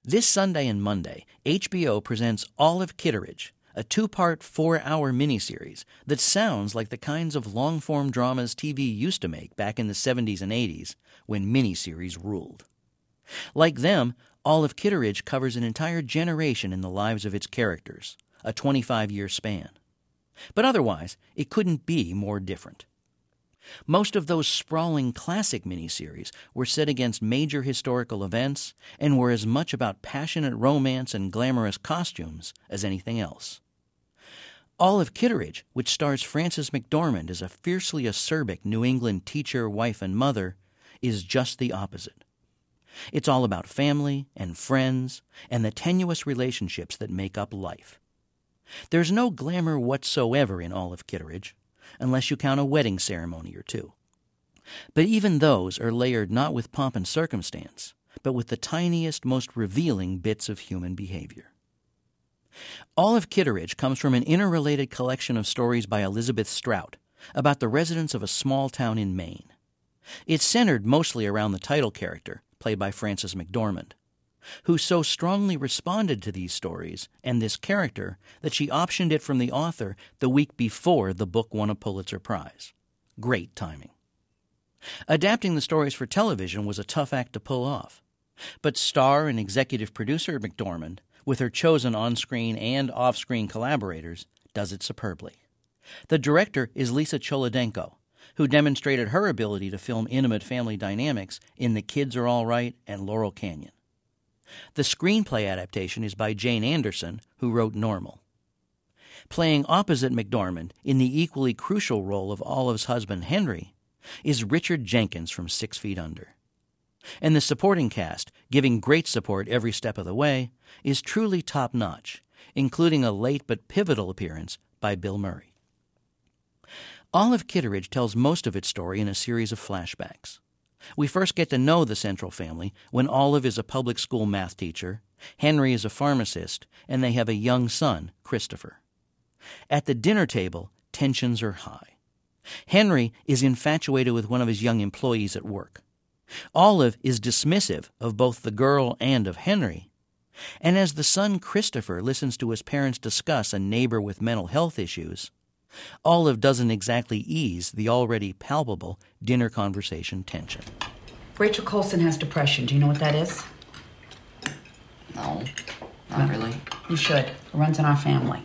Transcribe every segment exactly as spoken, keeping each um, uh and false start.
This Sunday and Monday, H B O presents Olive Kitteridge, a two-part, four-hour miniseries that sounds like the kinds of long-form dramas T V used to make back in the seventies and eighties when miniseries ruled. Like them, Olive Kitteridge covers an entire generation in the lives of its characters, a twenty-five-year span. But otherwise, it couldn't be more different. Most of those sprawling classic miniseries were set against major historical events and were as much about passionate romance and glamorous costumes as anything else. Olive Kitteridge, which stars Frances McDormand as a fiercely acerbic New England teacher, wife, and mother, is just the opposite. It's all about family and friends and the tenuous relationships that make up life. There's no glamour whatsoever in Olive Kitteridge, unless you count a wedding ceremony or two. But even those are layered not with pomp and circumstance, but with the tiniest, most revealing bits of human behavior. Olive Kitteridge comes from an interrelated collection of stories by Elizabeth Strout about the residents of a small town in Maine. It's centered mostly around the title character, played by Frances McDormand, who so strongly responded to these stories and this character that she optioned it from the author the week before the book won a Pulitzer Prize. Great timing. Adapting the stories for television was a tough act to pull off, but star and executive producer McDormand, with her chosen on-screen and off-screen collaborators, does it superbly. The director is Lisa Cholodenko, who demonstrated her ability to film intimate family dynamics in The Kids Are All Right and Laurel Canyon. The screenplay adaptation is by Jane Anderson, who wrote Normal. Playing opposite McDormand in the equally crucial role of Olive's husband Henry is Richard Jenkins from Six Feet Under. And the supporting cast, giving great support every step of the way, is truly top-notch, including a late but pivotal appearance by Bill Murray. Olive Kitteridge tells most of its story in a series of flashbacks. We first get to know the central family when Olive is a public school math teacher, Henry is a pharmacist, and they have a young son, Christopher. At the dinner table, tensions are high. Henry is infatuated with one of his young employees at work. Olive is dismissive of both the girl and of Henry. And as the son Christopher listens to his parents discuss a neighbor with mental health issues, Olive doesn't exactly ease the already palpable dinner conversation tension. Rachel Colson has depression. Do you know what that is? No, not really. You should. It runs in our family.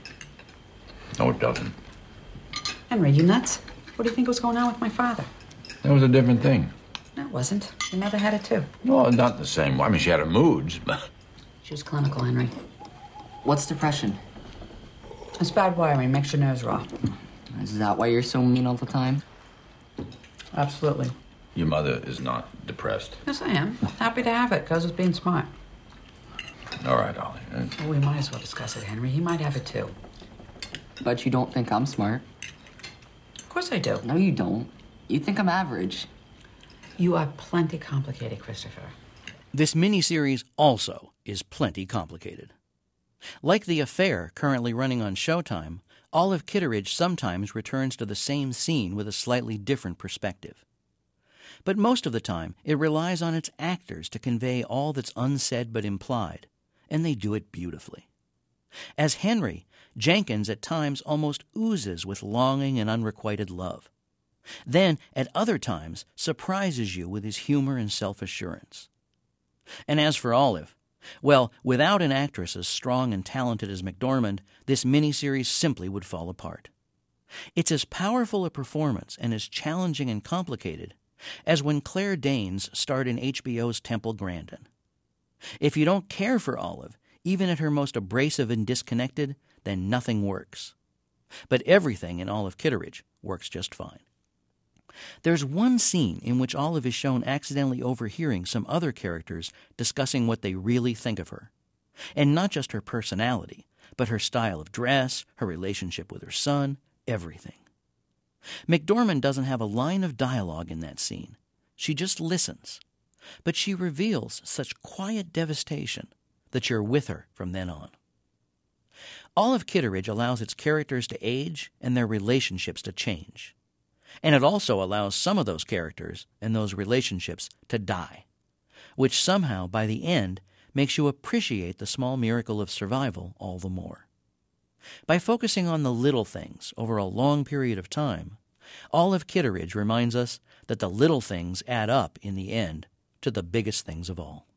No, it doesn't. Henry, you nuts? What do you think was going on with my father? That was a different thing. No, it wasn't. Your mother had it too. No, not the same. I mean, she had her moods, but... She was clinical, Henry. What's depression? It's bad wiring. Makes your nerves raw. Is that why you're so mean all the time? Absolutely. Your mother is not depressed. Yes, I am. Happy to have it. Goes with being smart. All right, Ollie. Uh, Well, we might as well discuss it, Henry. He might have it too. But you don't think I'm smart. Of course I do. No, you don't. You think I'm average. You are plenty complicated, Christopher. This miniseries also is plenty complicated. Like The Affair, currently running on Showtime, Olive Kitteridge sometimes returns to the same scene with a slightly different perspective. But most of the time, it relies on its actors to convey all that's unsaid but implied, and they do it beautifully. As Henry, Jenkins at times almost oozes with longing and unrequited love. Then, at other times, surprises you with his humor and self-assurance. And as for Olive, well, without an actress as strong and talented as McDormand, this miniseries simply would fall apart. It's as powerful a performance and as challenging and complicated as when Claire Danes starred in H B O's Temple Grandin. If you don't care for Olive, even at her most abrasive and disconnected, then nothing works. But everything in Olive Kitteridge works just fine. There's one scene in which Olive is shown accidentally overhearing some other characters discussing what they really think of her. And not just her personality, but her style of dress, her relationship with her son, everything. McDormand doesn't have a line of dialogue in that scene. She just listens. But she reveals such quiet devastation that you're with her from then on. Olive Kitteridge allows its characters to age and their relationships to change. And it also allows some of those characters and those relationships to die, which somehow, by the end, makes you appreciate the small miracle of survival all the more. By focusing on the little things over a long period of time, Olive Kitteridge reminds us that the little things add up in the end to the biggest things of all.